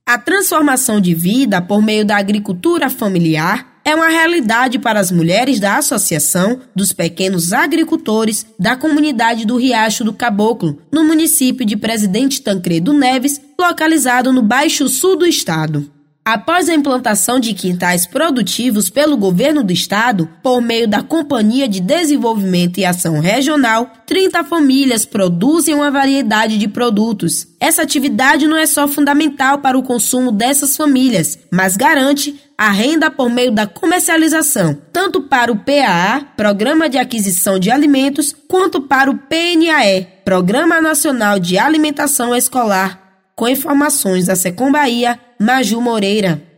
A transformação de vida por meio da agricultura familiar é uma realidade para as mulheres da Associação dos Pequenos Agricultores da comunidade do Riacho do Caboclo, no município de Presidente Tancredo Neves, localizado no Baixo Sul do estado. Após a implantação de quintais produtivos pelo governo do estado, por meio da Companhia de Desenvolvimento e Ação Regional, 30 famílias produzem uma variedade de produtos. Essa atividade não é só fundamental para o consumo dessas famílias, mas garante a renda por meio da comercialização, tanto para o PAA, Programa de Aquisição de Alimentos, quanto para o PNAE, Programa Nacional de Alimentação Escolar. Com informações da Secom Bahia, Maju Moreira.